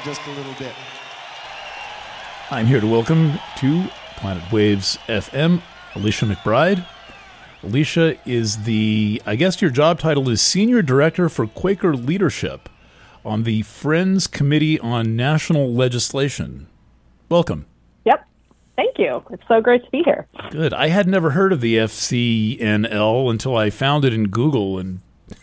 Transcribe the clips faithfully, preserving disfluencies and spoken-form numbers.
just a little bit. I'm here to welcome to Planet Waves F M, Alicia McBride. Alicia is the, I guess your job title is Senior Director for Quaker Leadership on the Friends Committee on National Legislation. Welcome. Yep. Thank you. It's so great to be here. Good. I had never heard of the F C N L until I found it in Google and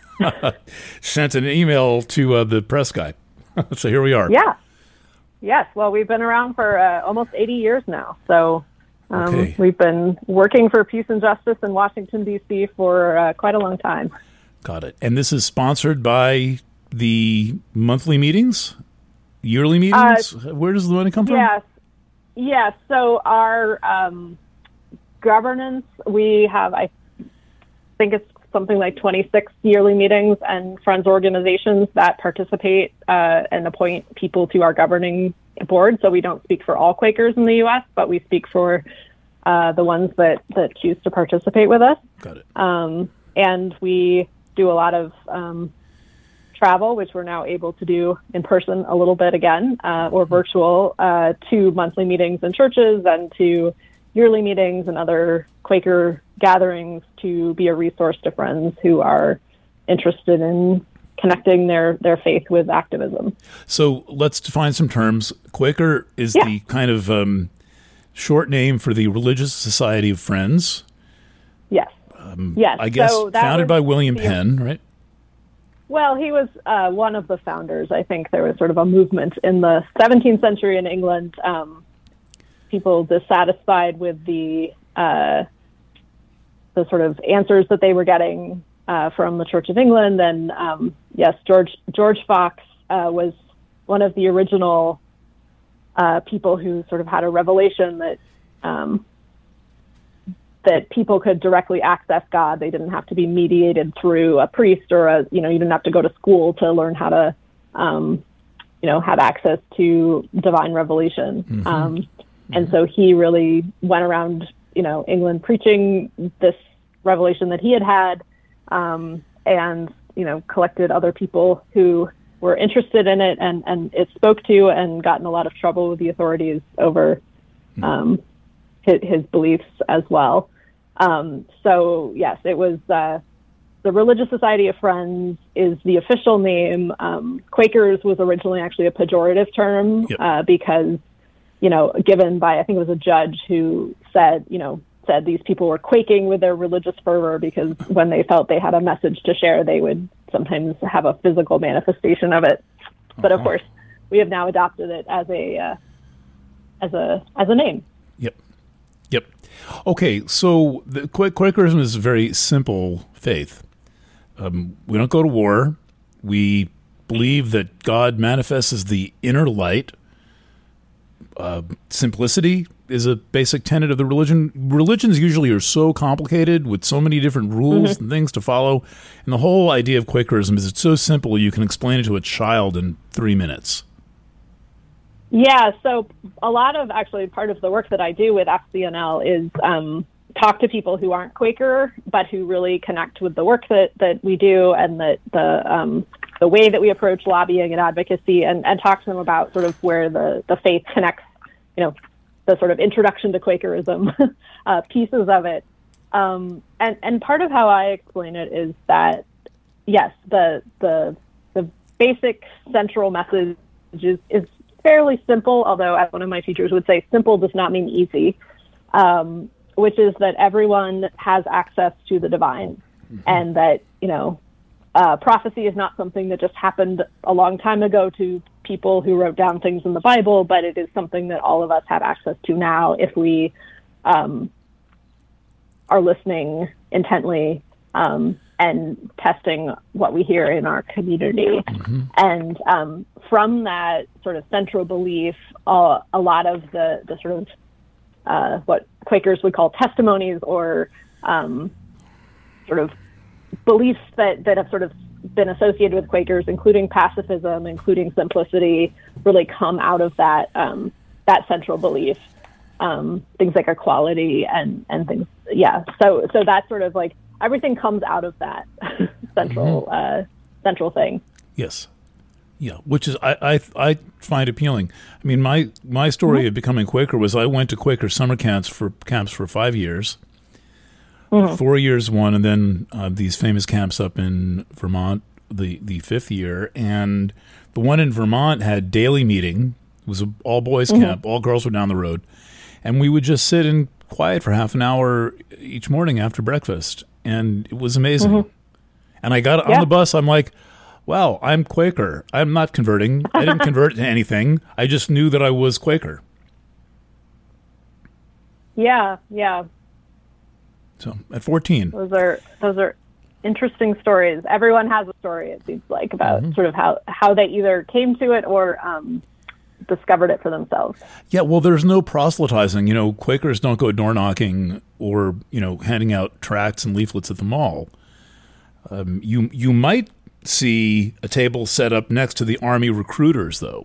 sent an email to uh, the press guy. So here we are. Yeah. Yes. Well, we've been around for uh, almost eighty years now. So um, okay. We've been working for peace and justice in Washington, D C for uh, quite a long time. Got it. And this is sponsored by the monthly meetings? Yearly meetings? Uh, Where does the money come from? Yes. Yes. So our um, governance, we have, I think it's something like twenty-six yearly meetings and friends organizations that participate uh, and appoint people to our governing board. So we don't speak for all Quakers in the U S, but we speak for uh, the ones that, that choose to participate with us. Got it. Um, and we do a lot of um, travel, which we're now able to do in person a little bit again, uh, or virtual, uh, to monthly meetings in churches and to yearly meetings and other Quaker gatherings to be a resource to friends who are interested in connecting their, their faith with activism. So let's define some terms. Quaker is yeah. the kind of um, short name for the Religious Society of Friends. Yes. Um, yes. I guess so founded by William the, Penn, right? Well, he was uh, one of the founders. I think there was sort of a movement in the seventeenth century in England. Um, people dissatisfied with the uh, the sort of answers that they were getting uh, from the Church of England. And um, yes, George George Fox uh, was one of the original uh, people who sort of had a revelation that um, that people could directly access God. They didn't have to be mediated through a priest or a, you know, you didn't have to go to school to learn how to, um, you know, have access to divine revelation. Mm-hmm. Um, and so he really went around, you know, England preaching this revelation that he had had, um, and, you know, collected other people who were interested in it, and, and it spoke to and got in a lot of trouble with the authorities over um, his, his beliefs as well. Um, so, yes, it was uh, the Religious Society of Friends is the official name. Um, Quakers was originally actually a pejorative term yep. uh, because, you know, given by, I think it was a judge who said, you know, said these people were quaking with their religious fervor because when they felt they had a message to share, they would sometimes have a physical manifestation of it. But uh-huh. of course, we have now adopted it as a uh, as a as a name. Yep. Yep. Okay, so the Quakerism is a very simple faith. Um, we don't go to war. We believe that God manifests as the inner light. Uh, simplicity is a basic tenet of the religion. Religions usually are so complicated with so many different rules Mm-hmm. and things to follow. And the whole idea of Quakerism is it's so simple you can explain it to a child in three minutes. Yeah, so a lot of actually part of the work that I do with F C N L is um, talk to people who aren't Quaker, but who really connect with the work that, that we do and that the um, the way that we approach lobbying and advocacy, and, and talk to them about sort of where the, the faith connects, you know, the sort of introduction to Quakerism uh, pieces of it. Um, and, and part of how I explain it is that, yes, the the the basic central message is, is fairly simple, although as one of my teachers would say, simple does not mean easy, um, which is that everyone has access to the divine, mm-hmm. and that, you know, uh, prophecy is not something that just happened a long time ago to people who wrote down things in the Bible, but it is something that all of us have access to now if we um, are listening intently um, and testing what we hear in our community. Mm-hmm. And um, from that sort of central belief, uh, a lot of the, the sort of uh, what Quakers would call testimonies, or um, sort of beliefs that, that have sort of been associated with Quakers, including pacifism, including simplicity, really come out of that um, that central belief. Um, things like equality and, and things. Yeah. So so that's sort of like everything comes out of that central mm-hmm. uh, central thing. Yes. Yeah, which is I, I I find appealing. I mean, my my story mm-hmm. of becoming Quaker was I went to Quaker summer camps for camps for five years, mm-hmm. four years one, and then uh, these famous camps up in Vermont the the fifth year, and the one in Vermont had daily meeting. It was an all boys mm-hmm. camp. All girls were down the road, and we would just sit in quiet for half an hour each morning after breakfast, and it was amazing. Mm-hmm. And I got yeah. on the bus. I'm like, wow, I'm Quaker. I'm not converting. I didn't convert to anything. I just knew that I was Quaker. Yeah, yeah. So at fourteen. Those are those are interesting stories. Everyone has a story, it seems like, about mm-hmm. sort of how, how they either came to it or um, discovered it for themselves. Yeah, well, there's no proselytizing. You know, Quakers don't go door knocking or, you know, handing out tracts and leaflets at the mall. Um, you you might see a table set up next to the Army recruiters, though.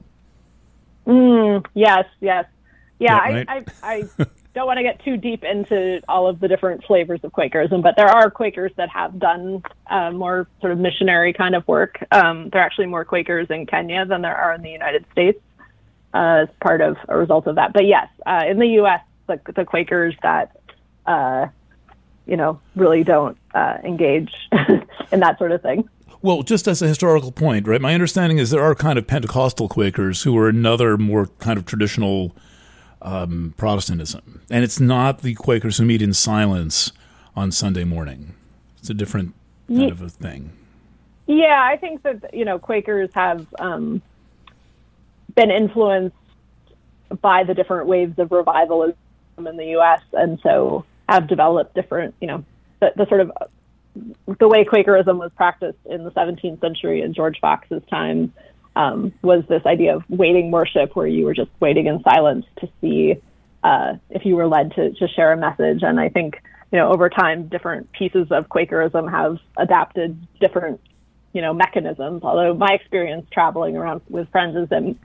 Mm, yes, yes. Yeah, yeah right? I, I, I don't want to get too deep into all of the different flavors of Quakerism, but there are Quakers that have done uh, more sort of missionary kind of work. Um, there are actually more Quakers in Kenya than there are in the United States uh, as part of a result of that. But yes, uh, in the U S, the, the Quakers that, uh, you know, really don't uh, engage in that sort of thing. Well, just as a historical point, right, my understanding is there are kind of Pentecostal Quakers who are another more kind of traditional um, Protestantism. And it's not the Quakers who meet in silence on Sunday morning. It's a different kind yeah. of a thing. Yeah, I think that, you know, Quakers have um, been influenced by the different waves of revivalism in the U S and so have developed different, you know, the, the sort of the way Quakerism was practiced in the seventeenth century in George Fox's time um, was this idea of waiting worship, where you were just waiting in silence to see uh, if you were led to, to share a message. And I think, you know, over time, different pieces of Quakerism have adapted different, you know, mechanisms. Although my experience traveling around with friends is that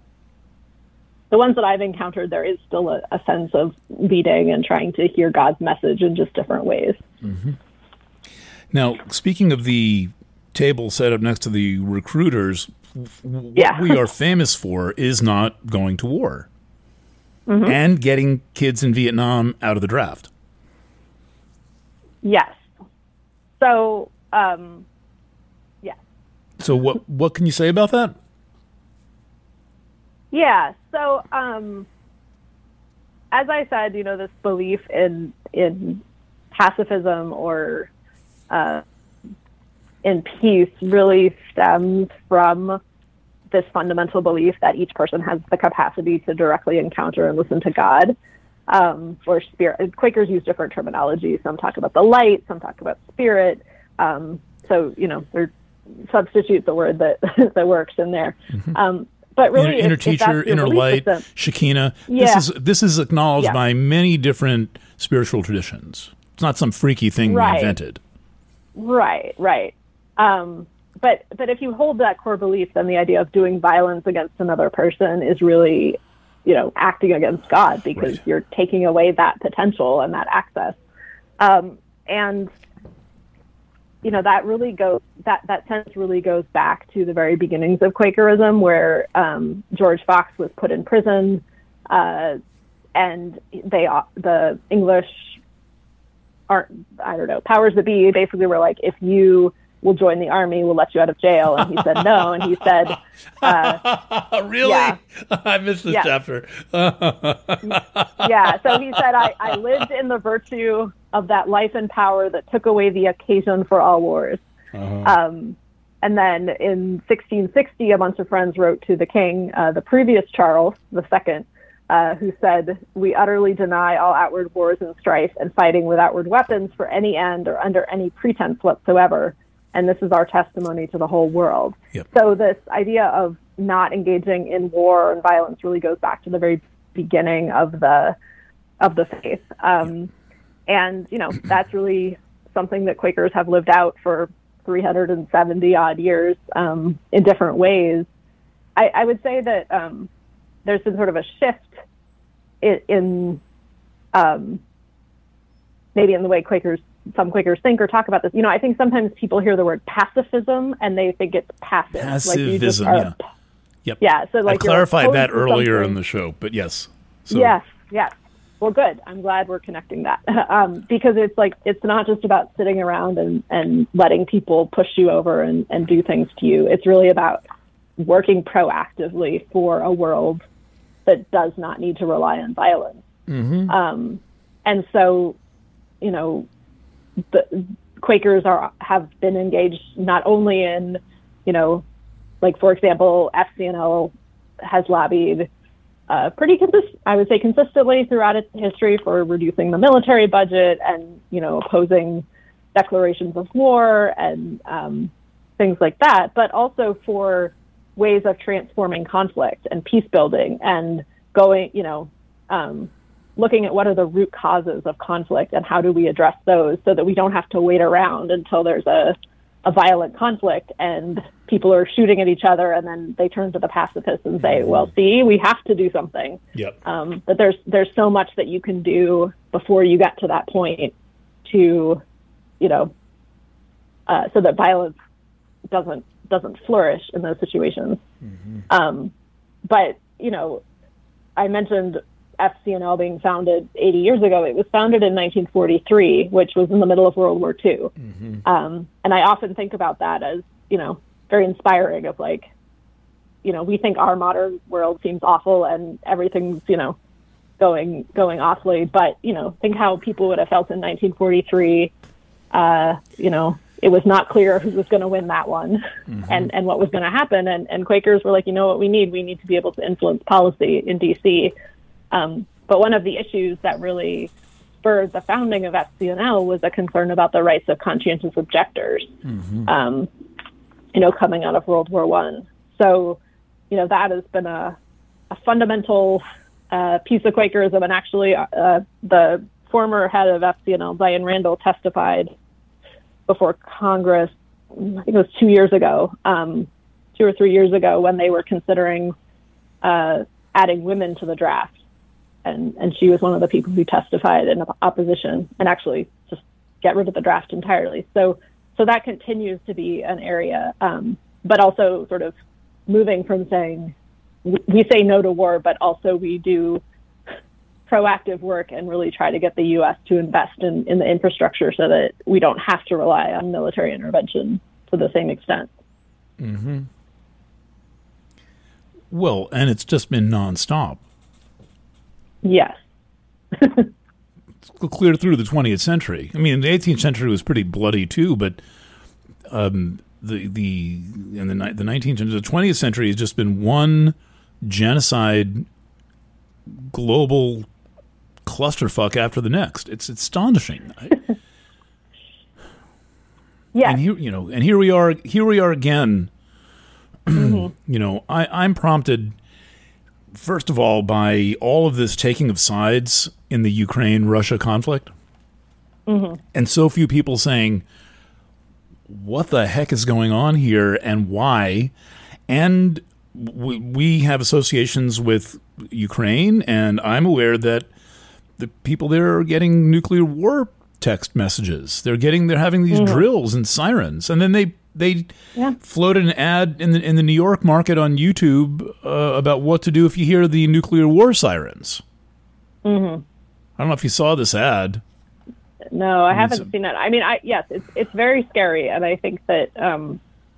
the ones that I've encountered, there is still a, a sense of leading and trying to hear God's message in just different ways. Mm-hmm. Now, speaking of the table set up next to the recruiters, what yeah. we are famous for is not going to war mm-hmm. and getting kids in Vietnam out of the draft. Yes. So, um, yeah. So what what can you say about that? Yeah. So, um, as I said, you know, this belief in in pacifism or Uh, in peace really stems from this fundamental belief that each person has the capacity to directly encounter and listen to God. Um, or spirit. Quakers use different terminology. Some talk about the light, some talk about spirit. Um, so, you know, they substitute the word that that works in there. Mm-hmm. Um, but really, inner, inner if, teacher, if inner light, system, Shekinah. Yeah. This is this is acknowledged yeah. by many different spiritual traditions. It's not some freaky thing right. we invented. Right, right. Um, but but if you hold that core belief, then the idea of doing violence against another person is really, you know, acting against God, because right. you're taking away that potential and that access. Um, and, you know, that really goes, that, that sense really goes back to the very beginnings of Quakerism, where um, George Fox was put in prison uh, and they the English aren't, I don't know, powers that be basically were like, if you will join the army, we'll let you out of jail. And he said no. And he said, uh, really? Yeah. I missed this yeah. chapter. yeah. So he said, I, I lived in the virtue of that life and power that took away the occasion for all wars. Uh-huh. Um, and then in sixteen sixty, a bunch of friends wrote to the king, uh, the previous Charles the Second, Uh, who said, we utterly deny all outward wars and strife and fighting with outward weapons for any end or under any pretense whatsoever. And this is our testimony to the whole world. Yep. So this idea of not engaging in war and violence really goes back to the very beginning of the of the faith. Um, and, you know, that's really something that Quakers have lived out for three hundred seventy odd years um, in different ways. I, I would say that um, there's been sort of a shift in, in um, maybe in the way Quakers some Quakers think or talk about this. You know, I think sometimes people hear the word pacifism and they think it's passive. Passivism, like you just yeah. are, Yep. Yeah. So like I clarified that opposed to earlier in something- the show, but yes. So, Yes. Yes. Well, good. I'm glad we're connecting that um, because it's like it's not just about sitting around and, and letting people push you over and, and do things to you. It's really about working proactively for a world that does not need to rely on violence. Mm-hmm. Um, and so, you know, the Quakers are have been engaged not only in, you know, like for example, F C N L has lobbied. Uh, pretty consist- I would say consistently throughout its history for reducing the military budget and, you know, opposing declarations of war and um, things like that, but also for ways of transforming conflict and peace building and going, you know, um, looking at what are the root causes of conflict and how do we address those so that we don't have to wait around until there's a, a violent conflict and people are shooting at each other and then they turn to the pacifists and say, well, see, we have to do something. Yep. Um, but there's there's so much that you can do before you get to that point to, you know, uh, so that violence doesn't doesn't flourish in those situations. Mm-hmm. Um, but, you know, I mentioned F C N L being founded eighty years ago. It was founded in nineteen forty-three, which was in the middle of World War Two. Mm-hmm. Um, and I often think about that as, you know, very inspiring of like, you know, we think our modern world seems awful and everything's, you know, going going awfully. But, you know, think how people would have felt in nineteen forty-three. Uh, you know, it was not clear who was going to win that one mm-hmm. and, and what was going to happen. And, and Quakers were like, you know what we need? We need to be able to influence policy in D C. Um, but one of the issues that really spurred the founding of F C N L was a concern about the rights of conscientious objectors, mm-hmm. um, you know, coming out of World War One. So, you know, that has been a, a fundamental uh, piece of Quakerism. And actually, uh, the former head of F C N L, Diane Randall, testified before Congress, I think it was two years ago, um, two or three years ago, when they were considering uh, adding women to the draft. And, and she was one of the people who testified in opposition and actually just get rid of the draft entirely. So so that continues to be an area, um, but also sort of moving from saying, we say no to war, but also we do proactive work and really try to get the U S to invest in, in the infrastructure so that we don't have to rely on military intervention to the same extent. Mm-hmm. Well, and it's just been nonstop. Yes. Clear through the twentieth century. I mean, the eighteenth century was pretty bloody too, but um, the the in the the nineteenth century, the twentieth century has just been one genocide, global clusterfuck after the next. It's astonishing. Yeah. And here, you know, and here we are. Here we are again. Mm-hmm. You know, I, I'm prompted. First of all, by all of this taking of sides in the Ukraine-Russia conflict, mm-hmm. and so few people saying, what the heck is going on here and why? And we, we have associations with Ukraine, and I'm aware that the people there are getting nuclear war text messages. They're getting, they're having these mm-hmm. drills and sirens, and then they They yeah. floated an ad in the in the New York market on YouTube uh, about what to do if you hear the nuclear war sirens. Mm-hmm. I don't know if you saw this ad. No, I, I mean, haven't so, seen it. I mean, I yes, it's it's very scary, and I think that. Um,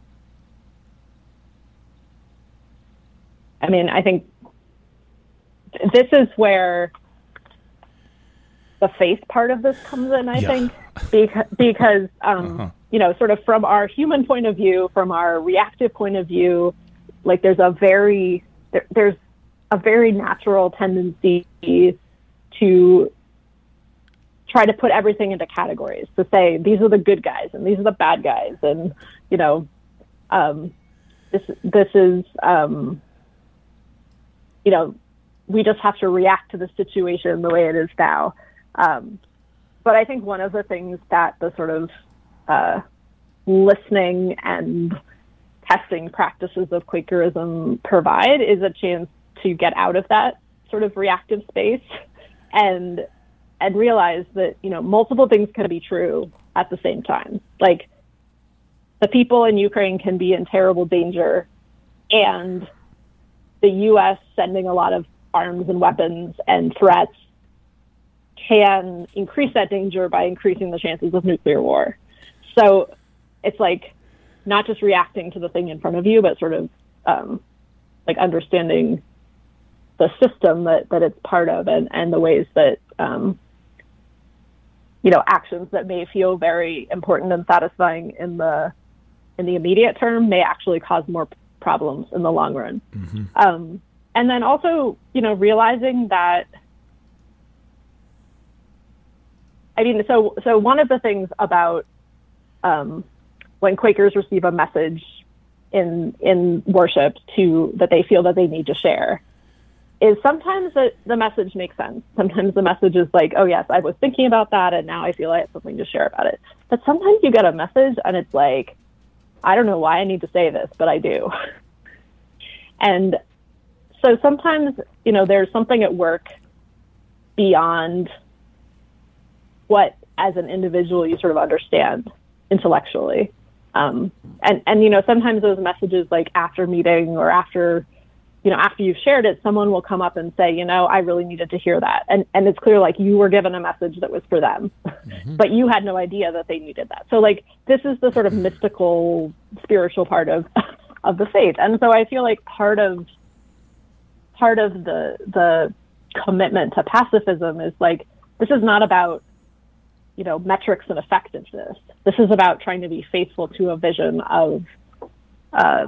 I mean, I think this is where the faith part of this comes in. I yeah. think because because. Um, uh-huh. You know, sort of from our human point of view, from our reactive point of view, like there's a very there, there's a very natural tendency to try to put everything into categories, to say these are the good guys and these are the bad guys, and you know, um, this this is um, you know, we just have to react to the situation the way it is now. Um, but I think one of the things that the sort of Uh, listening and testing practices of Quakerism provide is a chance to get out of that sort of reactive space and and realize that, you know, multiple things can be true at the same time. Like, the people in Ukraine can be in terrible danger, and the U S sending a lot of arms and weapons and threats can increase that danger by increasing the chances of nuclear war. So it's like not just reacting to the thing in front of you, but sort of um, like understanding the system that, that it's part of, and, and the ways that, um, you know, actions that may feel very important and satisfying in the in the immediate term may actually cause more problems in the long run. Mm-hmm. Um, and then also, you know, realizing that, I mean, so so one of the things about um, when Quakers receive a message in in worship to that they feel that they need to share, is sometimes the, the message makes sense. Sometimes the message is like, oh yes, I was thinking about that, and now I feel I have something to share about it. But sometimes you get a message and it's like, I don't know why I need to say this, but I do. And so sometimes, you know, there's something at work beyond what, as an individual, you sort of understand intellectually. Um, and, and, you know, sometimes those messages, like after meeting or after, you know, after you've shared it, someone will come up and say, you know, I really needed to hear that. And, and it's clear, like, you were given a message that was for them, mm-hmm. but you had no idea that they needed that. So, like, this is the sort of mystical, spiritual part of, of the faith. And so I feel like part of, part of the, the commitment to pacifism is like, this is not about, you know, metrics and effectiveness. This is about trying to be faithful to a vision of uh,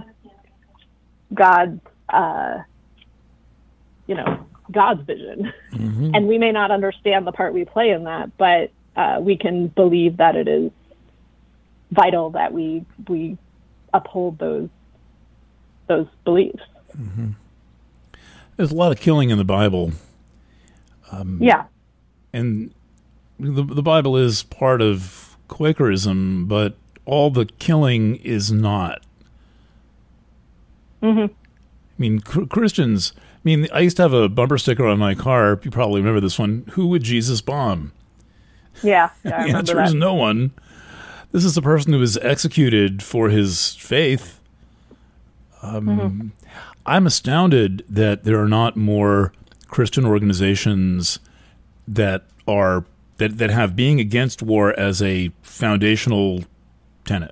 God, uh, you know, God's vision. Mm-hmm. And we may not understand the part we play in that, but uh, we can believe that it is vital that we we uphold those those beliefs. Mm-hmm. There's a lot of killing in the Bible. Um, yeah. And the, the Bible is part of Quakerism, but all the killing is not. Mm-hmm. I mean, cr- Christians, I mean, I used to have a bumper sticker on my car. You probably remember this one. Who would Jesus bomb? Yeah. yeah the answer is no one. This is a person who was executed for his faith. Um, mm-hmm. I'm astounded that there are not more Christian organizations that are that, that have being against war as a foundational tenet.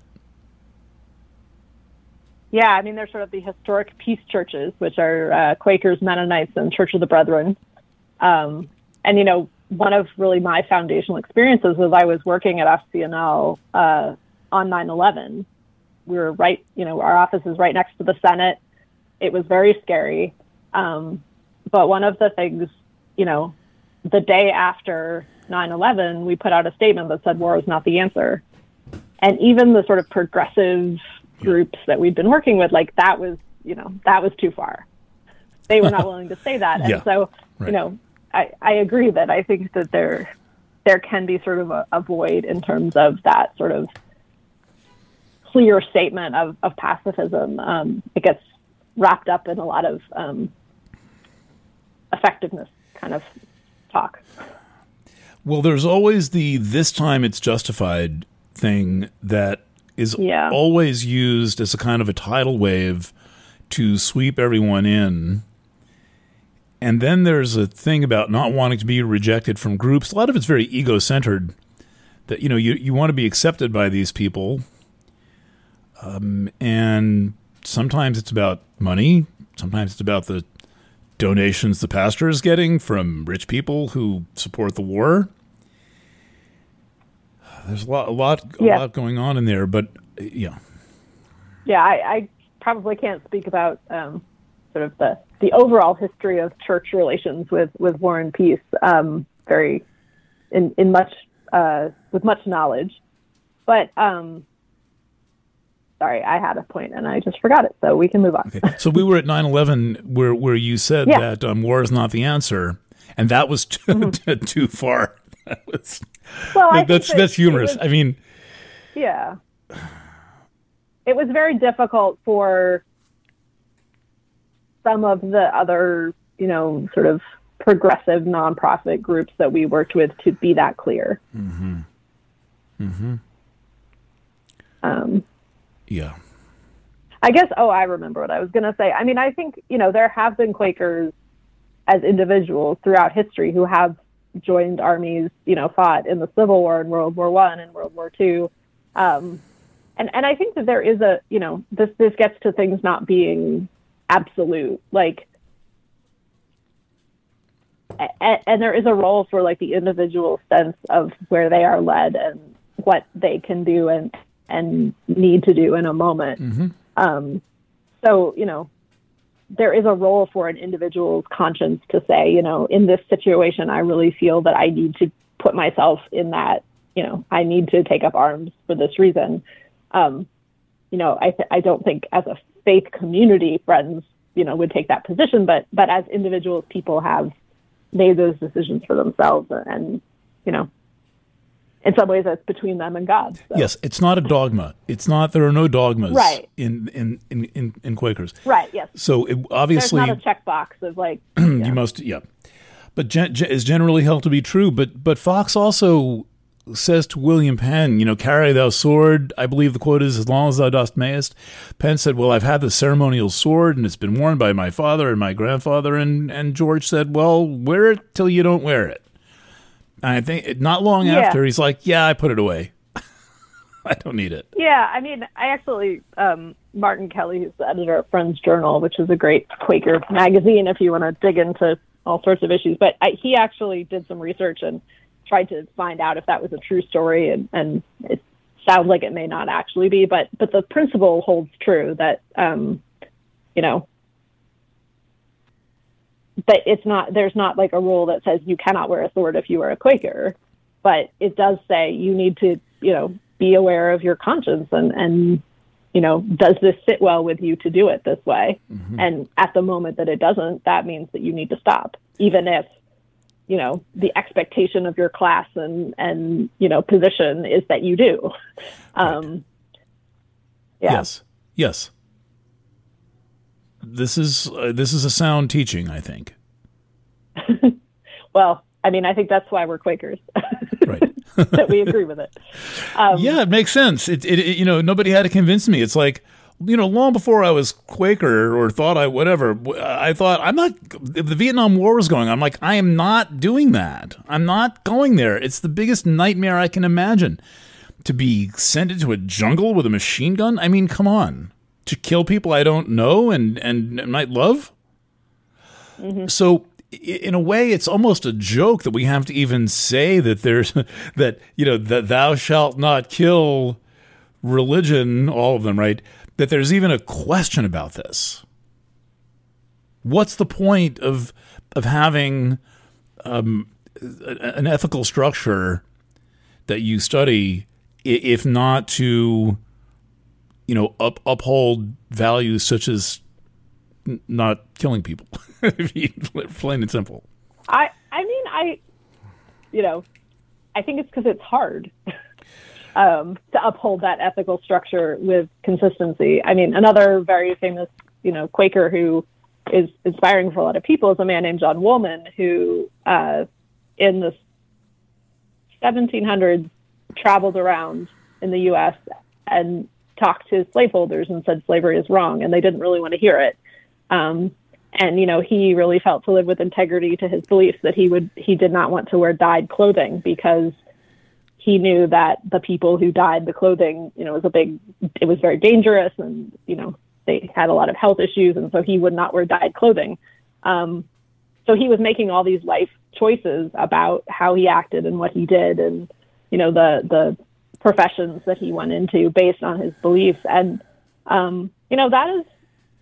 Yeah, I mean, there's sort of the historic peace churches, which are uh, Quakers, Mennonites, and Church of the Brethren. Um, and, you know, one of really my foundational experiences was I was working at F C N L uh, on nine eleven. We were right, you know, our office is right next to the Senate. It was very scary. Um, but one of the things, you know, the day after nine eleven, we put out a statement that said war is not the answer. And even the sort of progressive groups that we'd been working with, like that was, you know, that was too far. They were not willing to say that. And yeah, so, right. you know, I, I agree that I think that there, there can be sort of a, a void in terms of that sort of clear statement of, of pacifism. Um, it gets wrapped up in a lot of um, effectiveness kind of talk. Well, there's always the "this time it's justified" thing that is yeah. always used as a kind of a tidal wave to sweep everyone in. And then there's a thing about not wanting to be rejected from groups. A lot of it's very ego-centered, that, you know, you, you want to be accepted by these people. Um, and sometimes it's about money. Sometimes it's about the donations the pastor is getting from rich people who support the war. There's a lot, a lot, a yeah. lot going on in there, but yeah. Yeah, I, I probably can't speak about um, sort of the, the overall history of church relations with, with War and Peace um, very in in much uh, with much knowledge, but um, sorry, I had a point and I just forgot it, so we can move on. Okay. So we were at nine eleven where where you said yeah. that um, war is not the answer, and that was too, mm-hmm. too far. That was, well, I that's that that's humorous. Was, I mean, yeah, it was very difficult for some of the other, you know, sort of progressive nonprofit groups that we worked with to be that clear. Mm-hmm. Mm-hmm. Um, yeah. I guess, oh, I remember what I was going to say. I mean, I think, you know, there have been Quakers as individuals throughout history who have joined armies, you know, fought in the Civil War and World War One and World War Two. Um, and, and I think that there is a, you know, this, this gets to things not being absolute, like, and, and there is a role for like the individual sense of where they are led and what they can do and, and need to do in a moment. Mm-hmm. Um, so, you know, there is a role for an individual's conscience to say, you know, in this situation, I really feel that I need to put myself in that, you know, I need to take up arms for this reason. Um, you know, I, th- I don't think as a faith community, friends, you know, would take that position, but, but as individuals, people have made those decisions for themselves. And, you know, in some ways that's between them and God. So. Yes, it's not a dogma. It's not, there are no dogmas right. in, in, in, in, in Quakers. Right, yes. So it, obviously... There's not a checkbox of like... you yeah. must, yeah. But gen, gen, is generally held to be true. But, but Fox also says to William Penn, you know, carry thou sword. I believe the quote is, as long as thou dost mayest. Penn said, well, I've had the ceremonial sword and it's been worn by my father and my grandfather. And, and George said, well, wear it till you don't wear it. And I think not long yeah. after, he's like, yeah, I put it away. I don't need it. Yeah, I mean, I actually, um, Martin Kelly, who's the editor of Friends Journal, which is a great Quaker magazine if you want to dig into all sorts of issues. But I, he actually did some research and tried to find out if that was a true story. And, and it sounds like it may not actually be, but, but the principle holds true that, um, you know, but it's not, there's not like a rule that says you cannot wear a sword if you are a Quaker, but it does say you need to, you know, be aware of your conscience and, and, you know, does this sit well with you to do it this way? Mm-hmm. And at the moment that it doesn't, that means that you need to stop, even if, you know, the expectation of your class and, and, you know, position is that you do. Um, right. yeah. Yes. Yes. This is uh, this is a sound teaching, I think. Well, I mean, I think that's why we're Quakers, right? That we agree with it. Um, yeah, it makes sense. It, it, it, you know, nobody had to convince me. It's like, you know, long before I was Quaker or thought I whatever, I thought I'm not. If the Vietnam War was going on, I'm like, I am not doing that. I'm not going there. It's the biggest nightmare I can imagine. To be sent into a jungle with a machine gun. I mean, come on. To kill people I don't know and, and, and might love? Mm-hmm. So, in a way, it's almost a joke that we have to even say that there's, that, you know, that thou shalt not kill religion, all of them, right? That there's even a question about this. What's the point of, of having um, an ethical structure that you study if not to... you know, up, uphold values such as n- not killing people, plain and simple. I, I mean, I, you know, I think it's because it's hard um, to uphold that ethical structure with consistency. I mean, another very famous, you know, Quaker who is inspiring for a lot of people is a man named John Woolman, who uh, in the seventeen hundreds traveled around in the U S and talked to slaveholders and said slavery is wrong, and they didn't really want to hear it. Um, and, you know, he really felt to live with integrity to his beliefs that he would, he did not want to wear dyed clothing because he knew that the people who dyed the clothing, you know, was a big, it was very dangerous and, you know, they had a lot of health issues. And so he would not wear dyed clothing. Um, so he was making all these life choices about how he acted and what he did. And, you know, the, the, professions that he went into based on his beliefs. And, um, you know, that is,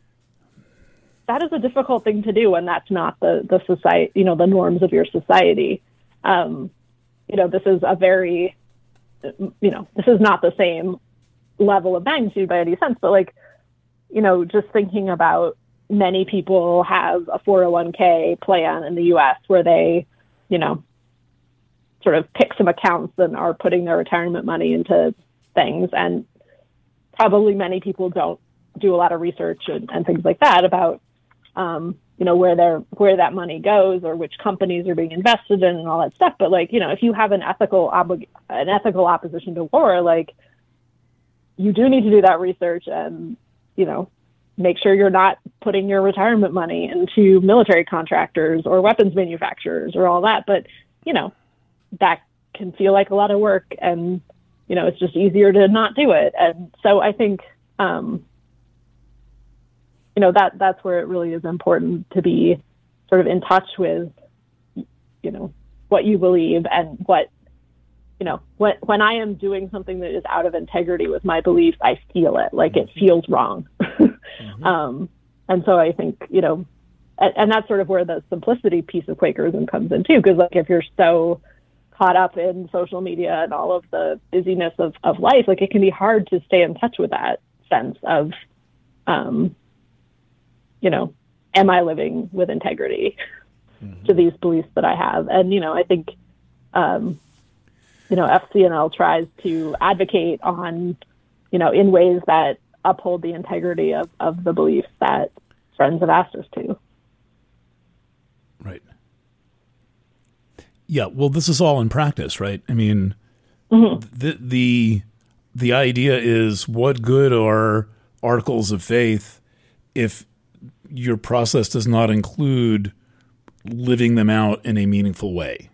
that is a difficult thing to do when that's not the, the society, you know, the norms of your society. Um, you know, this is a very, you know, this is not the same level of magnitude by any sense, but like, you know, just thinking about many people have a four oh one k plan in the U S where they, you know, sort of pick some accounts and are putting their retirement money into things. And probably many people don't do a lot of research and, and things like that about, um, you you know, where they're, where that money goes or which companies are being invested in and all that stuff. But like, you know, if you have an ethical oblig- an ethical opposition to war, like you do need to do that research and, you know, make sure you're not putting your retirement money into military contractors or weapons manufacturers or all that. But, you know, that can feel like a lot of work and, you know, it's just easier to not do it. And so I think, um, you know, that that's where it really is important to be sort of in touch with, you know, what you believe and what, you know, when, when I am doing something that is out of integrity with my beliefs, I feel it, like it feels wrong. mm-hmm. um, and so I think, you know, and, and that's sort of where the simplicity piece of Quakerism comes in too. Cause like if you're so caught up in social media and all of the busyness of, of life, like it can be hard to stay in touch with that sense of, um, you know, am I living with integrity mm-hmm. to these beliefs that I have? And, you know, I think, um, you know, F C N L tries to advocate on, you know, in ways that uphold the integrity of, of the beliefs that Friends have asked us to. Right. Yeah. Well, this is all in practice, right? I mean, mm-hmm. the, the, the idea is what good are articles of faith if your process does not include living them out in a meaningful way.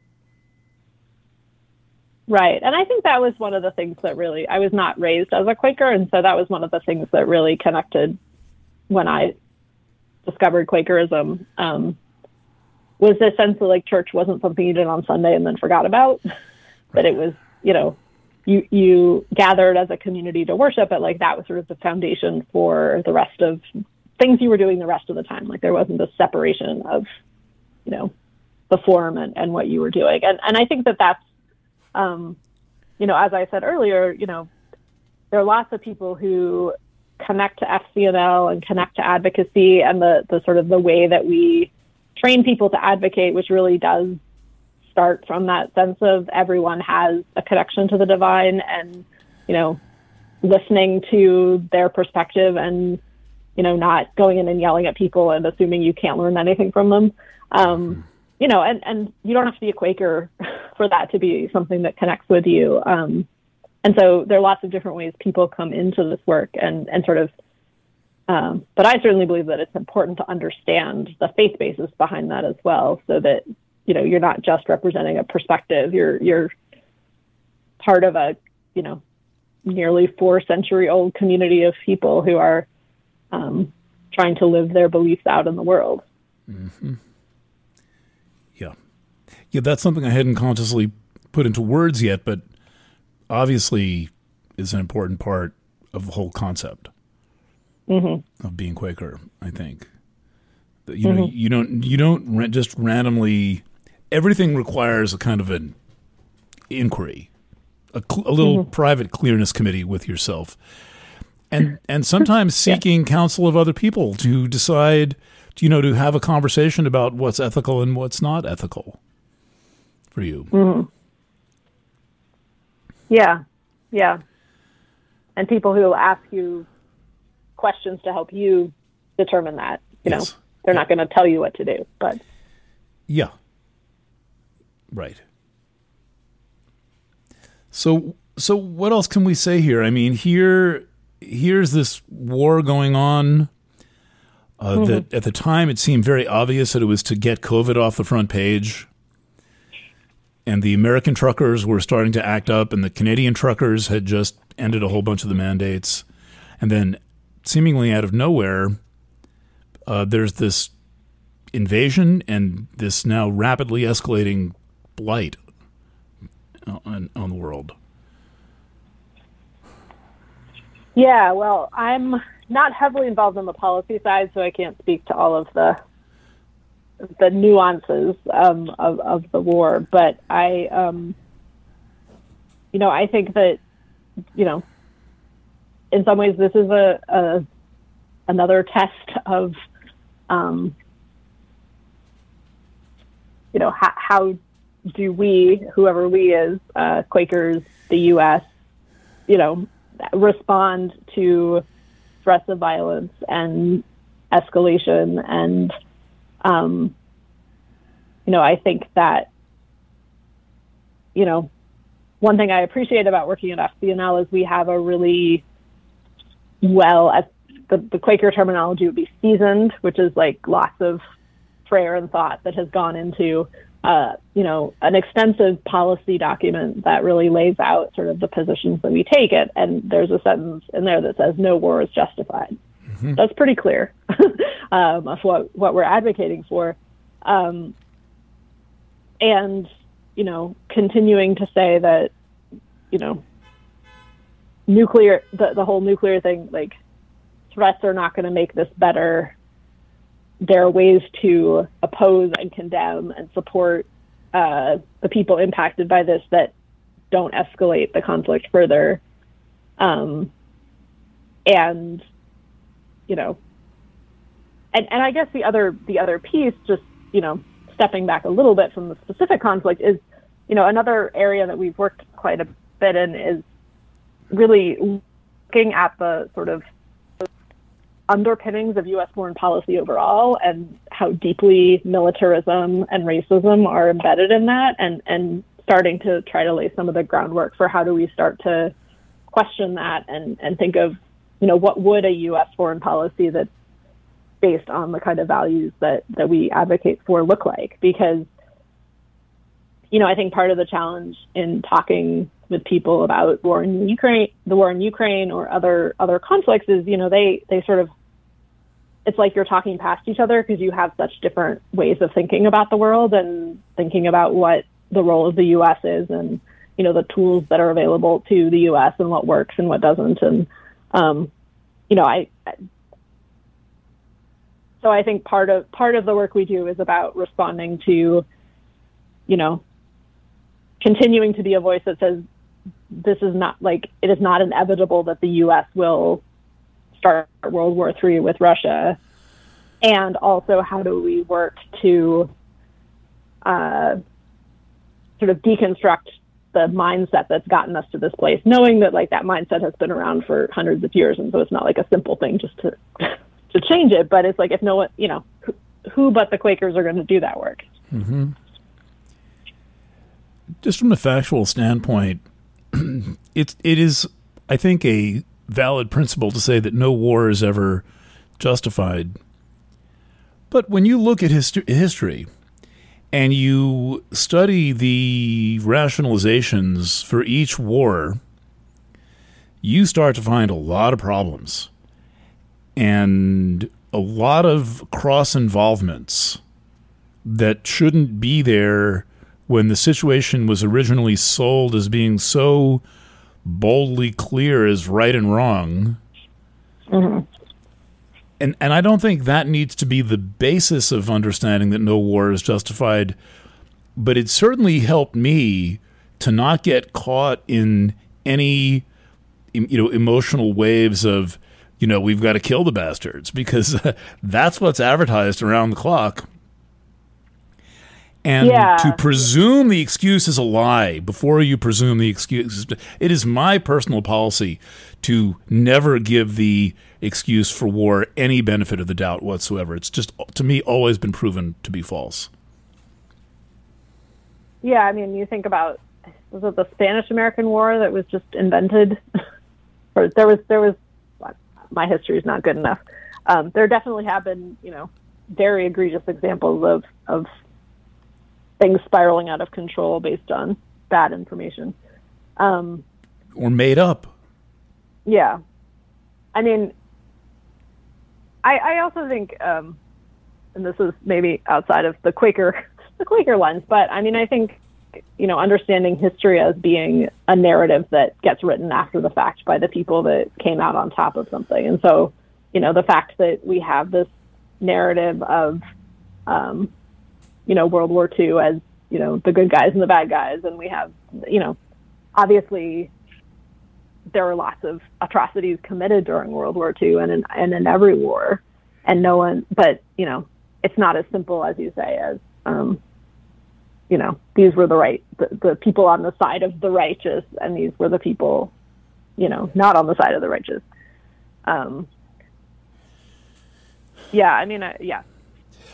Right. And I think that was one of the things that really, I was not raised as a Quaker. And so that was one of the things that really connected when I discovered Quakerism, um, was this sense that like church wasn't something you did on Sunday and then forgot about, that it was, you know, you, you gathered as a community to worship, but like that was sort of the foundation for the rest of things you were doing the rest of the time. Like there wasn't a separation of, you know, the form and, and what you were doing. And and I think that that's, um, you know, as I said earlier, you know, there are lots of people who connect to F C N L and connect to advocacy and the, the sort of the way that we train people to advocate, which really does start from that sense of everyone has a connection to the divine and, you know, listening to their perspective and, you know, not going in and yelling at people and assuming you can't learn anything from them. Um, you know, and, and you don't have to be a Quaker for that to be something that connects with you. Um, and so there are lots of different ways people come into this work and, and sort of, um, but I certainly believe that it's important to understand the faith basis behind that as well, so that, you know, you're not just representing a perspective, you're, you're part of a, you know, nearly four century old community of people who are, Um, trying to live their beliefs out in the world. Mm-hmm. Yeah. Yeah, that's something I hadn't consciously put into words yet, but obviously is an important part of the whole concept mm-hmm. of being Quaker, I think. You mm-hmm. know, you don't, you don't ra- just randomly, everything requires a kind of an inquiry, a, cl- a little mm-hmm. private clearness committee with yourself. And and sometimes seeking yeah. counsel of other people to decide, you know, to have a conversation about what's ethical and what's not ethical for you. Mm-hmm. Yeah, yeah. And people who will ask you questions to help you determine that. You yes. know, they're yeah. not going to tell you what to do, but. Yeah. Right. So so what else can we say here? I mean, here... Here's this war going on uh, mm-hmm. that at the time it seemed very obvious that it was to get COVID off the front page. And the American truckers were starting to act up, and the Canadian truckers had just ended a whole bunch of the mandates. And then seemingly out of nowhere, uh, there's this invasion and this now rapidly escalating blight on, on the world. Yeah, well, I'm not heavily involved on the policy side, so I can't speak to all of the the nuances um, of of the war. But I, um, you know, I think that, you know, in some ways this is a, a another test of, um, you know, how, how do we, whoever we is, uh, Quakers, the U S, you know, respond to threats of violence and escalation and, Um, you know, I think that, you know, one thing I appreciate about working at F C N L is we have a really well, as the, the Quaker terminology would be seasoned, which is like lots of prayer and thought that has gone into, uh, you know, an extensive policy document that really lays out sort of the positions that we take it. And there's a sentence in there that says no war is justified. Mm-hmm. That's pretty clear um, of what, what we're advocating for. Um, and, you know, continuing to say that, you know, nuclear, the, the whole nuclear thing, like threats are not going to make this better. There are ways to oppose and condemn and support uh, the people impacted by this that don't escalate the conflict further. Um, and, you know, and, and I guess the other, the other piece, just, you know, stepping back a little bit from the specific conflict is, you know, another area that we've worked quite a bit in is really looking at the sort of underpinnings of U S foreign policy overall and how deeply militarism and racism are embedded in that, and, and starting to try to lay some of the groundwork for how do we start to question that and, and think of, you know, what would a U S foreign policy that's based on the kind of values that, that we advocate for look like? Because, you know, I think part of the challenge in talking with people about war in Ukraine, the war in Ukraine or other other conflicts is, you know, they, they sort of, it's like you're talking past each other because you have such different ways of thinking about the world and thinking about what the role of the U S is and, you know, the tools that are available to the U S and what works and what doesn't. And, um, you know, I, I so I think part of part of the work we do is about responding to, you know, continuing to be a voice that says this is not like, it is not inevitable that the U S will start World War Three with Russia. And also, how do we work to uh, sort of deconstruct the mindset that's gotten us to this place, knowing that like that mindset has been around for hundreds of years. And so it's not like a simple thing just to, to change it, but it's like, if no one, you know, who, who but the Quakers are going to do that work? Mm-hmm. Just from a factual standpoint, it, it is, I think, a valid principle to say that no war is ever justified. But when you look at histo- history and you study the rationalizations for each war, you start to find a lot of problems and a lot of cross-involvements that shouldn't be there when the situation was originally sold as being so boldly clear as right and wrong. Mm-hmm. And and I don't think that needs to be the basis of understanding that no war is justified, but it certainly helped me to not get caught in any, you know, emotional waves of, you know, we've got to kill the bastards, because that's what's advertised around the clock. And yeah. to presume the excuse is a lie before you presume the excuse. It is my personal policy to never give the excuse for war any benefit of the doubt whatsoever. It's just, to me, always been proven to be false. Yeah, I mean, you think about, was it the Spanish-American War that was just invented? or there was, there was, my history is not good enough. Um, there definitely have been, you know, very egregious examples of, of things spiraling out of control based on bad information. Um, or made up. Yeah. I mean, I, I also think, um, and this is maybe outside of the Quaker, the Quaker lens, but I mean, I think, you know, understanding history as being a narrative that gets written after the fact by the people that came out on top of something. And so, you know, the fact that we have this narrative of, um, you know, World War Two as, you know, the good guys and the bad guys. And we have, you know, obviously there were lots of atrocities committed during World War Two and in, and in every war. And no one, but, you know, it's not as simple as you say as, um, you know, these were the right, the, the people on the side of the righteous, and these were the people, you know, not on the side of the righteous. Um, yeah, I mean, uh, yeah.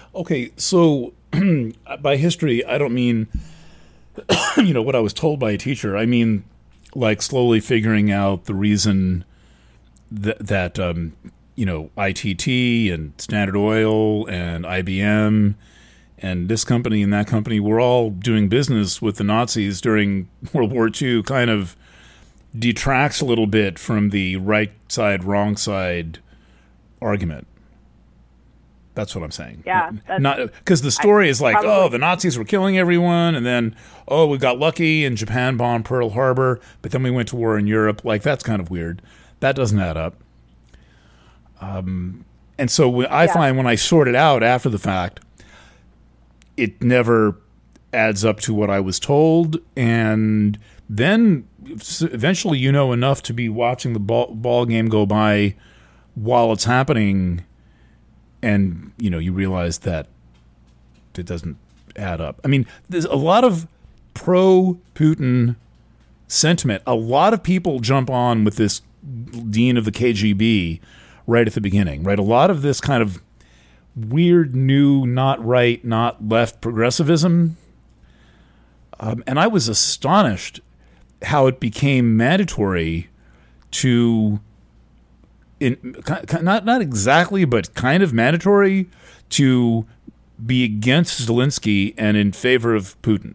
Okay, so by history, I don't mean, you know, what I was told by a teacher. I mean, like slowly figuring out the reason that, that um, you know, I T T and Standard Oil and I B M and this company and that company were all doing business with the Nazis during World War Two kind of detracts a little bit from the right side, wrong side argument. That's what I'm saying. Yeah. Not because the story I, is like, probably. oh, the Nazis were killing everyone, and then, oh, we got lucky and Japan bombed Pearl Harbor, but then we went to war in Europe. Like, that's kind of weird. That doesn't add up. Um, and so I yeah. find when I sort it out after the fact, it never adds up to what I was told, and then eventually you know enough to be watching the ball, ball game go by while it's happening. And, you know, you realize that it doesn't add up. I mean, there's a lot of pro-Putin sentiment. A lot of people jump on with this dean of the K G B right at the beginning, right? A lot of this kind of weird, new, not right, not left progressivism. Um, and I was astonished how it became mandatory to... In, not not exactly, but kind of mandatory to be against Zelensky and in favor of Putin.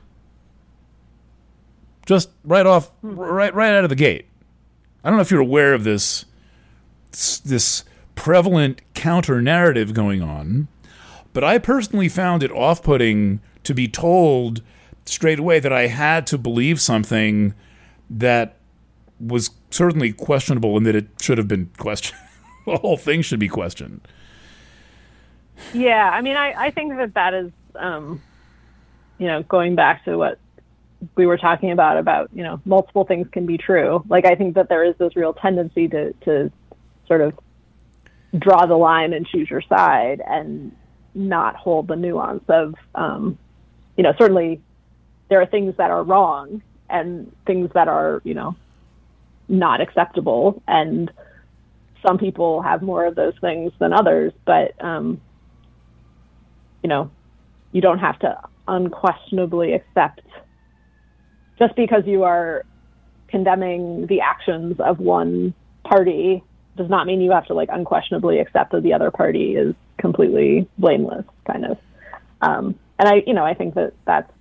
Just right off, right right out of the gate. I don't know if you're aware of this this prevalent counter narrative going on, but I personally found it off-putting to be told straight away that I had to believe something that was certainly questionable and that it should have been questioned. The whole thing should be questioned. Yeah, I mean, I, I think that that is, um, you know, going back to what we were talking about, about, you know, multiple things can be true. Like, I think that there is this real tendency to, to sort of draw the line and choose your side and not hold the nuance of, um, you know, certainly there are things that are wrong and things that are, you know, not acceptable, and some people have more of those things than others, but um, you know, you don't have to unquestionably accept, just because you are condemning the actions of one party does not mean you have to like unquestionably accept that the other party is completely blameless, kind of. Um, and I, you know, I think that that's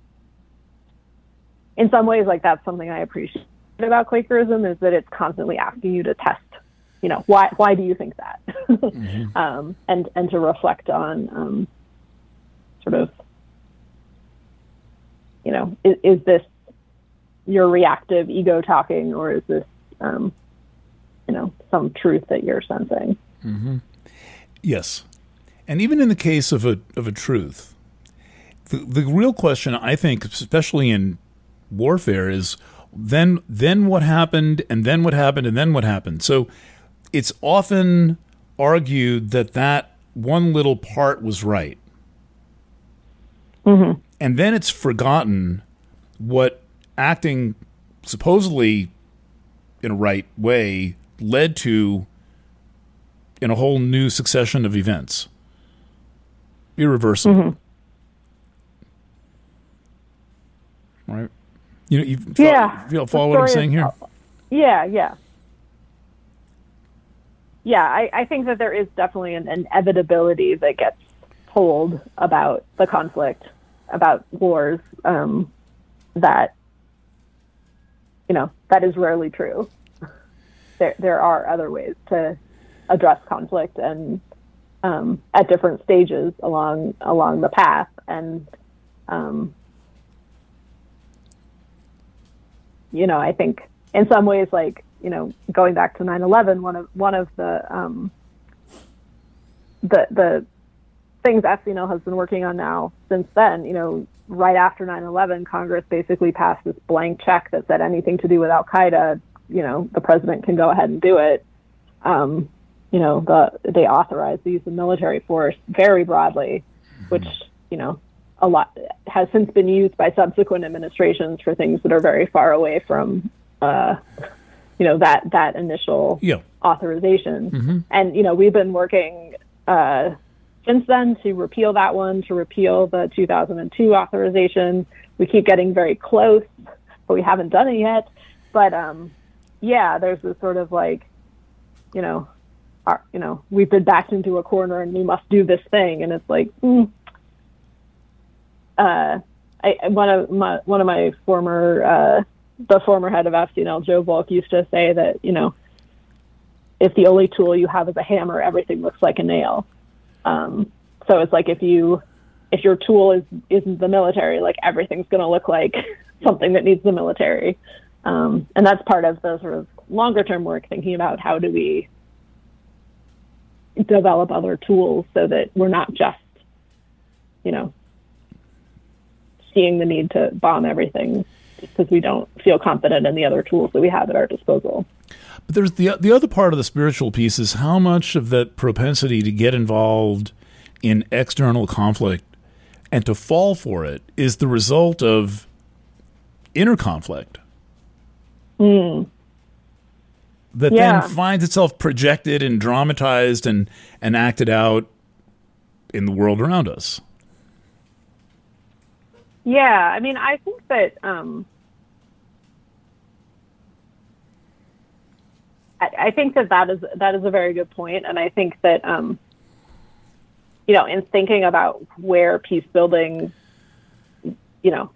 in some ways, like, that's something I appreciate about Quakerism, is that it's constantly asking you to test, you know, why why do you think that? mm-hmm. um, and and to reflect on um, sort of, you know, is, is this your reactive ego talking, or is this, um, you know, some truth that you're sensing? Mm-hmm. Yes, and even in the case of a of a truth, the the real question, I think, especially in warfare, is then then what happened, and then what happened, and then what happened. So it's often argued that that one little part was right. Mm-hmm. And then it's forgotten what acting supposedly in a right way led to in a whole new succession of events. Irreversible. Mm-hmm. Right? You know, you yeah. follow, follow what I'm saying here? Yeah, yeah. Yeah, I, I think that there is definitely an inevitability that gets told about the conflict, about wars, um, that, you know, that is rarely true. There there are other ways to address conflict, and um, at different stages along along the path. And, um, you know, I think in some ways, like, you know, going back to nine eleven, one of one of the um, the the things S C N L has been working on now since then, you know, right after nine eleven, Congress basically passed this blank check that said anything to do with Al Qaeda, you know, the president can go ahead and do it. Um, you know, the they authorized the use of military force very broadly, which, you know, a lot has since been used by subsequent administrations for things that are very far away from, uh, you know, that that initial yeah. authorization. Mm-hmm. And, you know, we've been working uh, since then to repeal that one, to repeal the two thousand two authorization. We keep getting very close, but we haven't done it yet. But um, yeah, there's this sort of like, you know, our, you know, we've been backed into a corner and we must do this thing, and it's like, mm. uh, I one of my one of my former uh, the former head of F C N L, Joe Volk, used to say that, you know, if the only tool you have is a hammer, everything looks like a nail. Um, so it's like if you if your tool is isn't the military, like everything's going to look like something that needs the military. Um, and that's part of the sort of longer term work, thinking about how do we develop other tools so that we're not just, you know, seeing the need to bomb everything because we don't feel confident in the other tools that we have at our disposal. But there's the the other part of the spiritual piece is how much of that propensity to get involved in external conflict and to fall for it is the result of inner conflict. Mm. That yeah. then finds itself projected and dramatized and, and acted out in the world around us. Yeah, I mean, I think that um, I, I think that that is that is a very good point, and I think that um, you know, in thinking about where peace building, you know,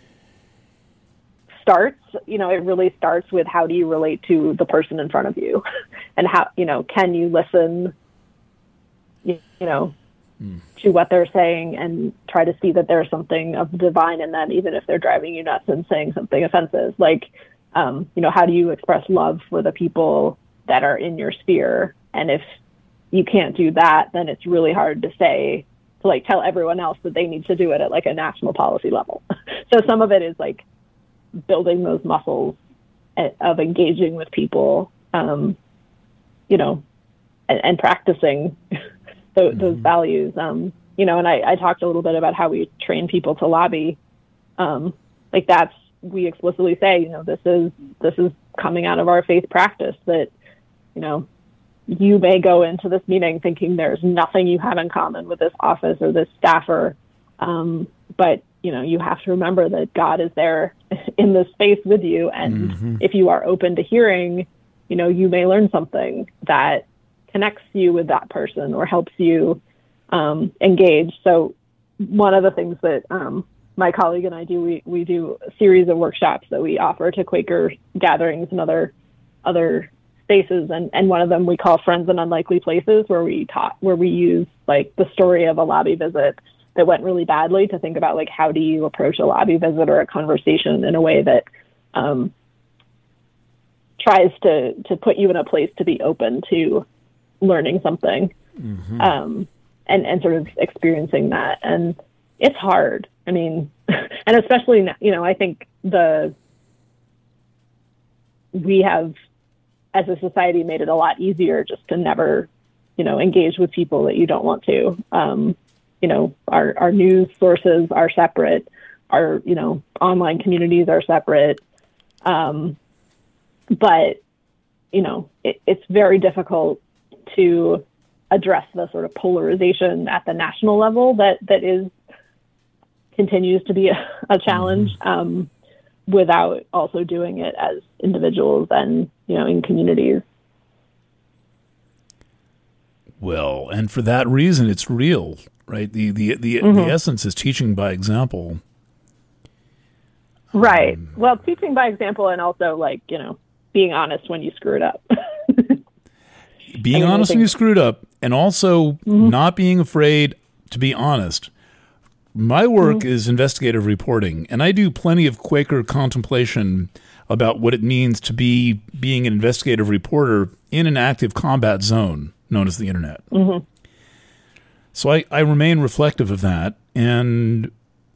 starts, you know, it really starts with how do you relate to the person in front of you, and how, you know, can you listen, you, you know. Mm. to what they're saying and try to see that there's something of the divine in them, even if they're driving you nuts and saying something offensive. Like, um, you know, how do you express love for the people that are in your sphere? And if you can't do that, then it's really hard to say, to like tell everyone else that they need to do it at like a national policy level. So some of it is like building those muscles of engaging with people, um, you know, and, and practicing those, mm-hmm. those values, um, you know, and I, I talked a little bit about how we train people to lobby. Um, like that's, we explicitly say, you know, this is, this is coming out of our faith practice that, you know, you may go into this meeting thinking there's nothing you have in common with this office or this staffer. Um, but, you know, you have to remember that God is there in this space with you. And mm-hmm. if you are open to hearing, you know, you may learn something that connects you with that person or helps you um, engage. So one of the things that um, my colleague and I do, we, we do a series of workshops that we offer to Quaker gatherings and other other spaces. And, and one of them we call Friends in Unlikely Places, where we taught, where we use like the story of a lobby visit that went really badly to think about like, how do you approach a lobby visit or a conversation in a way that um, tries to, to put you in a place to be open to learning something, mm-hmm. um, and, and sort of experiencing that. And it's hard. I mean, and especially, you know, I think the, we have as a society made it a lot easier just to never, you know, engage with people that you don't want to. Um, you know, our, our news sources are separate. Our, you know, online communities are separate. Um, but, you know, it, it's very difficult to address the sort of polarization at the national level that, that is, continues to be a, a challenge, mm-hmm. um, without also doing it as individuals and, you know, in communities. Well, and for that reason, it's real, right? The, the, the, mm-hmm. the essence is teaching by example. Right. Um, well, teaching by example, and also like, you know, being honest when you screw it up. Being I mean, honest when you screwed up, and also mm-hmm. not being afraid to be honest. My work mm-hmm. is investigative reporting, and I do plenty of Quaker contemplation about what it means to be being an investigative reporter in an active combat zone known as the internet. Mm-hmm. So I, I remain reflective of that, and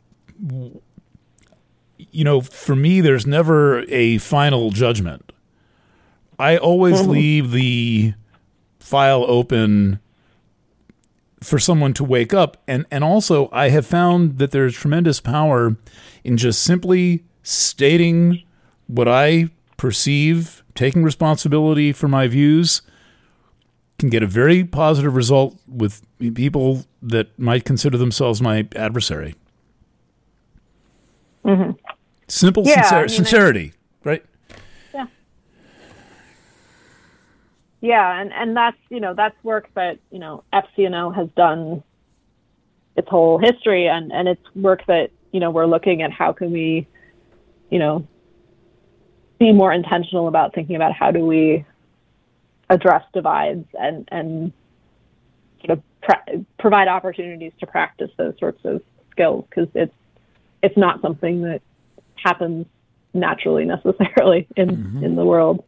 you know, for me, there's never a final judgment. I always mm-hmm. leave the file open for someone to wake up. And, and also, I have found that there's tremendous power in just simply stating what I perceive, taking responsibility for my views, can get a very positive result with people that might consider themselves my adversary. Mm-hmm. Simple yeah, sincer- I mean, sincerity, I, right? Yeah. Yeah, and, and that's, you know, that's work that, you know, F C N L has done its whole history, and, and it's work that, you know, we're looking at how can we, you know, be more intentional about thinking about how do we address divides and, and sort of pra- provide opportunities to practice those sorts of skills, because it's, it's not something that happens naturally necessarily in, mm-hmm. in the world.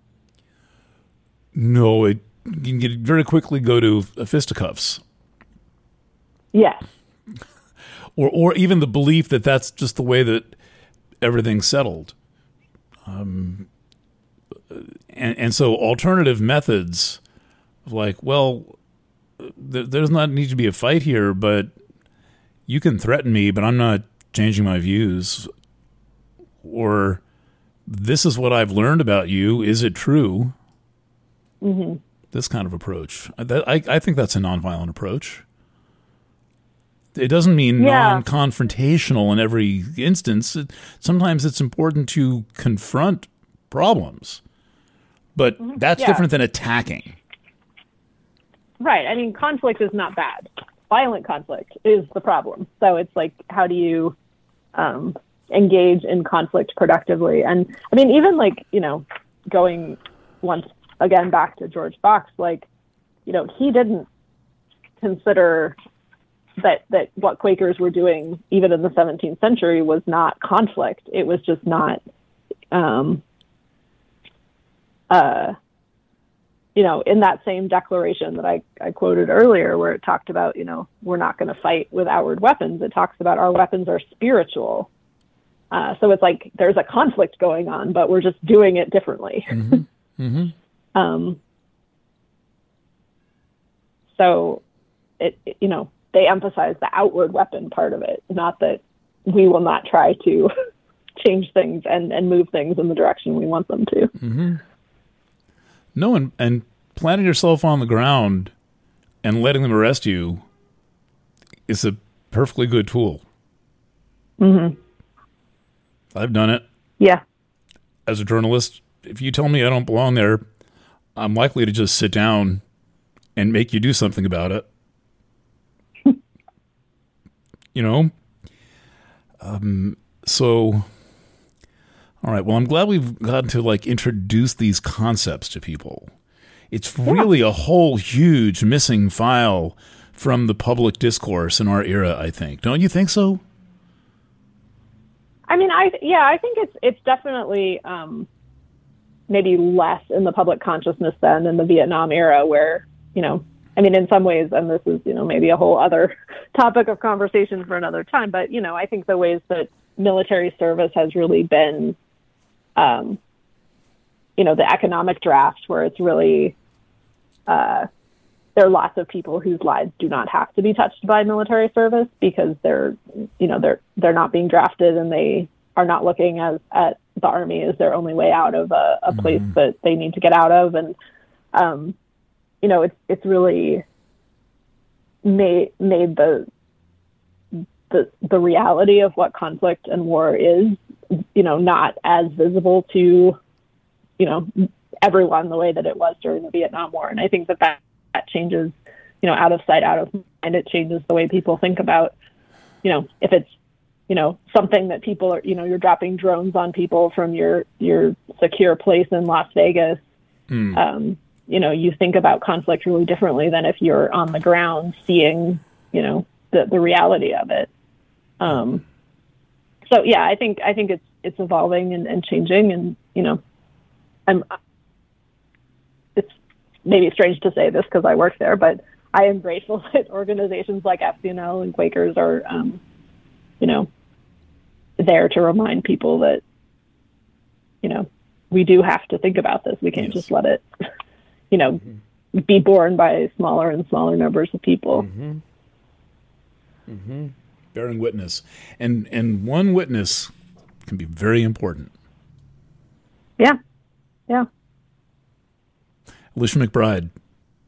No, it you can get very quickly go to fisticuffs. Yes. Or or even the belief that that's just the way that everything's settled. Um, and, and so alternative methods of like, well, there, there's not need to be a fight here, but you can threaten me, but I'm not changing my views. Or this is what I've learned about you. Is it true? Mm-hmm. This kind of approach. I, I, I think that's a nonviolent approach. It doesn't mean yeah. non-confrontational in every instance. It, sometimes it's important to confront problems, but mm-hmm. that's yeah. different than attacking. Right. I mean, conflict is not bad. Violent conflict is the problem. So it's like, how do you um, engage in conflict productively? And I mean, even like, you know, going once again back to George Fox, like, you know, he didn't consider that that what Quakers were doing even in the seventeenth century was not conflict. It was just not, um, uh, you know, in that same declaration that I, I quoted earlier, where it talked about, you know, we're not going to fight with outward weapons. It talks about our weapons are spiritual. Uh, so it's like there's a conflict going on, but we're just doing it differently. Mm-hmm. Mm-hmm. um, so it, it, you know, they emphasize the outward weapon part of it, not that we will not try to change things and, and move things in the direction we want them to. Mm-hmm. No, and, and planting yourself on the ground and letting them arrest you is a perfectly good tool. Mm-hmm. I've done it. Yeah. As a journalist, if you tell me I don't belong there, I'm likely to just sit down and make you do something about it. You know? Um, so, all right. Well, I'm glad we've gotten to like introduce these concepts to people. It's really yeah. a whole huge missing file from the public discourse in our era, I think. Don't you think so? I mean, I yeah, I think it's it's definitely um, maybe less in the public consciousness than in the Vietnam era, where, you know, I mean, in some ways, and this is, you know, maybe a whole other topic of conversation for another time, but, you know, I think the ways that military service has really been, um, you know, the economic draft, where it's really, uh, there are lots of people whose lives do not have to be touched by military service because they're, you know, they're, they're not being drafted, and they are not looking as, at the Army as their only way out of a, a place mm-hmm. that they need to get out of. And, um, you know, it's it's really made made the the the reality of what conflict and war is, you know, not as visible to, you know, everyone the way that it was during the Vietnam War. And I think that that, that changes, you know, out of sight, out of mind. It changes the way people think about, you know, if it's, you know, something that people are, you know, you're dropping drones on people from your your secure place in Las Vegas. Mm. Um, you know, you think about conflict really differently than if you're on the ground seeing, you know, the, the reality of it. Um, so yeah, I think, I think it's, it's evolving and, and changing, and, you know, I'm, it's maybe strange to say this because I work there, but I am grateful that organizations like F C N L and Quakers are, um, you know, there to remind people that, you know, we do have to think about this. We can't yes. just let it, you know, mm-hmm. be borne by smaller and smaller numbers of people. Mm-hmm. Mm-hmm. Bearing witness. And and one witness can be very important. Yeah. Yeah. Alicia McBride,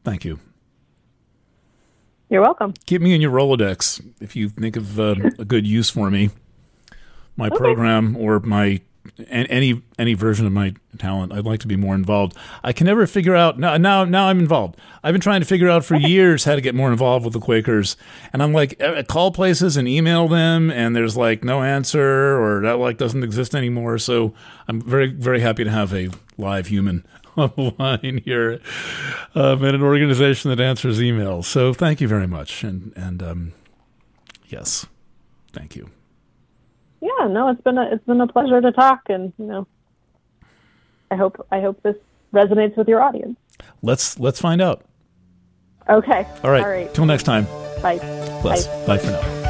Thank you. You're welcome. Keep me in your Rolodex if you think of uh, a good use for me. My Okay. program or my any any version of my talent. I'd like to be more involved. I can never figure out now. Now, now I'm involved. I've been trying to figure out for years how to get more involved with the Quakers, and I'm like, I call places and email them, and there's like no answer, or that like doesn't exist anymore. So I'm very very happy to have a live human on the line here, um, and an organization that answers emails. So thank you very much, and and um, yes, thank you. Yeah, no, it's been a it's been a pleasure to talk, and you know, I hope I hope this resonates with your audience. Let's let's find out. Okay. All right. All right. Till next time. Bye. Bless. Bye. Bye for now.